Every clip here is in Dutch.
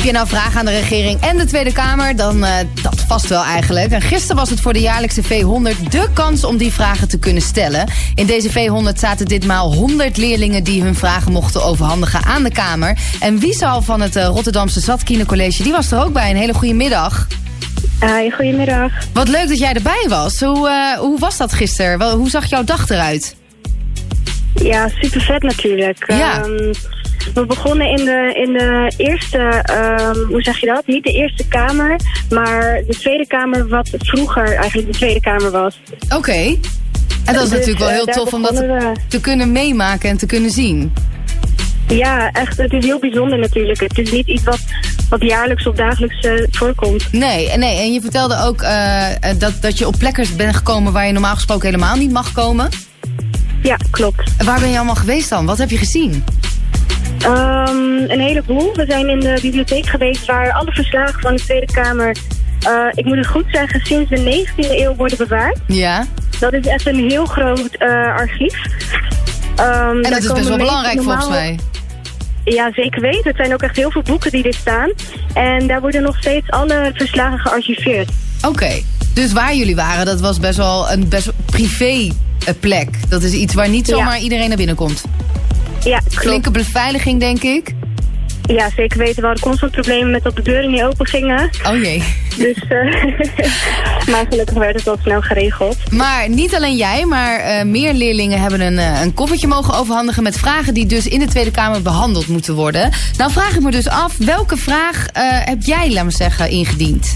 Heb je nou vragen aan de regering en de Tweede Kamer? Dan dat vast wel eigenlijk. En gisteren was het voor de jaarlijkse V100 de kans om die vragen te kunnen stellen. In deze V100 zaten ditmaal 100 leerlingen die hun vragen mochten overhandigen aan de Kamer. En Wiesal van het Rotterdamse Zandkiener College, die was er ook bij. Een hele goede middag. Goedemiddag. Wat leuk dat jij erbij was. Hoe was dat gisteren? Hoe zag jouw dag eruit? Ja, super vet natuurlijk. Ja. We begonnen in de eerste, hoe zeg je dat? Niet de Eerste Kamer, maar de Tweede Kamer, wat vroeger eigenlijk de Tweede Kamer was. Oké. En dat is natuurlijk wel heel tof om dat te kunnen meemaken en te kunnen zien. Ja, echt. Het is heel bijzonder natuurlijk. Het is niet iets wat jaarlijks of dagelijks voorkomt. Nee. En je vertelde ook dat je op plekken bent gekomen waar je normaal gesproken helemaal niet mag komen. Ja, klopt. Waar ben je allemaal geweest dan? Wat heb je gezien? Een heleboel. We zijn in de bibliotheek geweest waar alle verslagen van de Tweede Kamer, ik moet het goed zeggen, sinds de 19e eeuw worden bewaard. Ja. Dat is echt een heel groot archief. En dat is best wel belangrijk volgens mij. Ja, zeker weten. Het zijn ook echt heel veel boeken die er staan. En daar worden nog steeds alle verslagen gearchiveerd. Oké. Dus waar jullie waren, dat was best wel een privé plek. Dat is iets waar niet zomaar iedereen naar binnen komt. Ja, klopt. Flinke beveiliging, denk ik. Ja, zeker weten. We hadden constant problemen met dat de deuren niet open gingen. Oh jee. Dus, maar gelukkig werd het al snel geregeld. Maar niet alleen jij, maar meer leerlingen hebben een koffertje mogen overhandigen met vragen die dus in de Tweede Kamer behandeld moeten worden. Nou vraag ik me dus af, welke vraag heb jij, laat me zeggen, ingediend?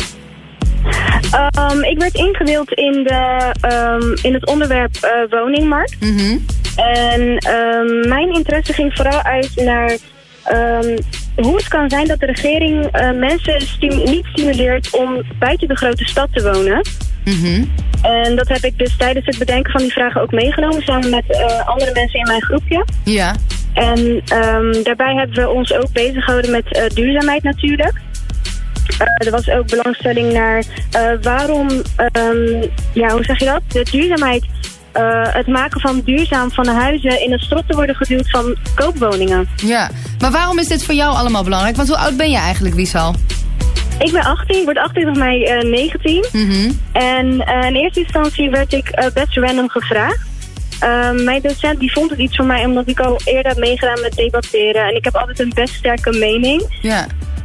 Ik werd ingedeeld in het onderwerp woningmarkt. Mm-hmm. En mijn interesse ging vooral uit naar hoe het kan zijn dat de regering mensen niet stimuleert om buiten de grote stad te wonen. Mm-hmm. En dat heb ik dus tijdens het bedenken van die vragen ook meegenomen, samen met andere mensen in mijn groepje. Ja. En daarbij hebben we ons ook bezig gehouden met duurzaamheid natuurlijk. Er was ook belangstelling naar waarom, hoe zeg je dat? De duurzaamheid, het maken van duurzaam van de huizen in het strot te worden geduwd van koopwoningen. Ja, maar waarom is dit voor jou allemaal belangrijk? Want hoe oud ben je eigenlijk, Wiesal? Ik ben 18, ik word 28 mei 19. Mm-hmm. En in eerste instantie werd ik best random gevraagd. Mijn docent die vond het iets voor mij omdat ik al eerder heb meegedaan met debatteren. En ik heb altijd een best sterke mening. Ja.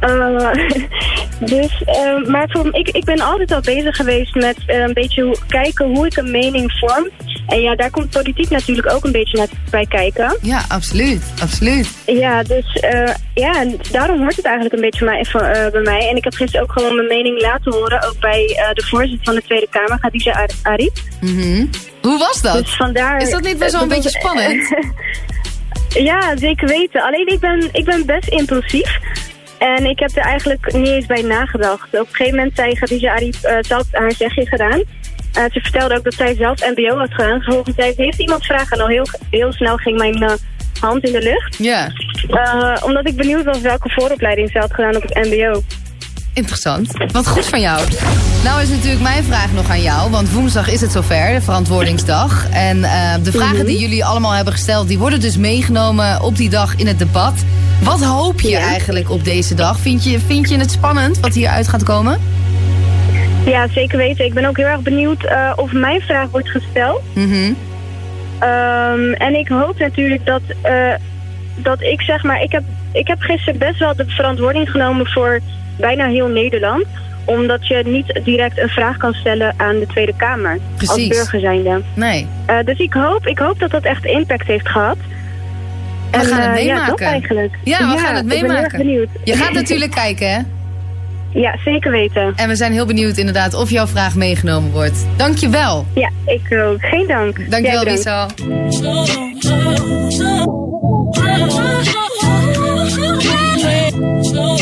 Maar ik ben altijd al bezig geweest met een beetje kijken hoe ik een mening vorm. En ja, daar komt politiek natuurlijk ook een beetje bij kijken. Ja, absoluut. Absoluut. Ja, dus en daarom hoort het eigenlijk een beetje bij mij. En ik heb gisteren ook gewoon mijn mening laten horen. Ook bij de voorzitter van de Tweede Kamer, Khadija Arif. Mm-hmm. Hoe was dat? Dus vandaar, is dat niet best wel een beetje spannend? Ja, zeker weten. Alleen ik ben best impulsief. En ik heb er eigenlijk niet eens bij nagedacht. Op een gegeven moment zei Khadija Arif, ze had haar zegje gedaan. Ze vertelde ook dat zij zelf mbo had gedaan. Vervolgens zei ze, heeft iemand vragen? En al heel snel ging mijn hand in de lucht. Ja. Omdat ik benieuwd was welke vooropleiding ze had gedaan op het mbo. Interessant. Wat goed van jou. Nou is natuurlijk mijn vraag nog aan jou. Want woensdag is het zover, de verantwoordingsdag. En de vragen die jullie allemaal hebben gesteld, die worden dus meegenomen op die dag in het debat. Wat hoop je eigenlijk op deze dag? Vind je het spannend wat hieruit gaat komen? Ja, zeker weten. Ik ben ook heel erg benieuwd of mijn vraag wordt gesteld. Mm-hmm. En ik hoop natuurlijk dat ik zeg maar... Ik heb gisteren best wel de verantwoording genomen voor bijna heel Nederland. Omdat je niet direct een vraag kan stellen aan de Tweede Kamer. Precies. Als burger zijnde. Nee. Dus ik hoop dat dat echt impact heeft gehad. We gaan het meemaken. Ja, dat eigenlijk. Ja, we gaan het meemaken. Ik ben heel erg benieuwd. Je gaat natuurlijk kijken, hè? Ja, zeker weten. En we zijn heel benieuwd inderdaad of jouw vraag meegenomen wordt. Dank je wel. Ja, ik ook. Geen dank. Dank je wel, Wiesal.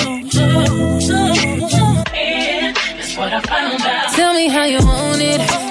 Tell me how you want it.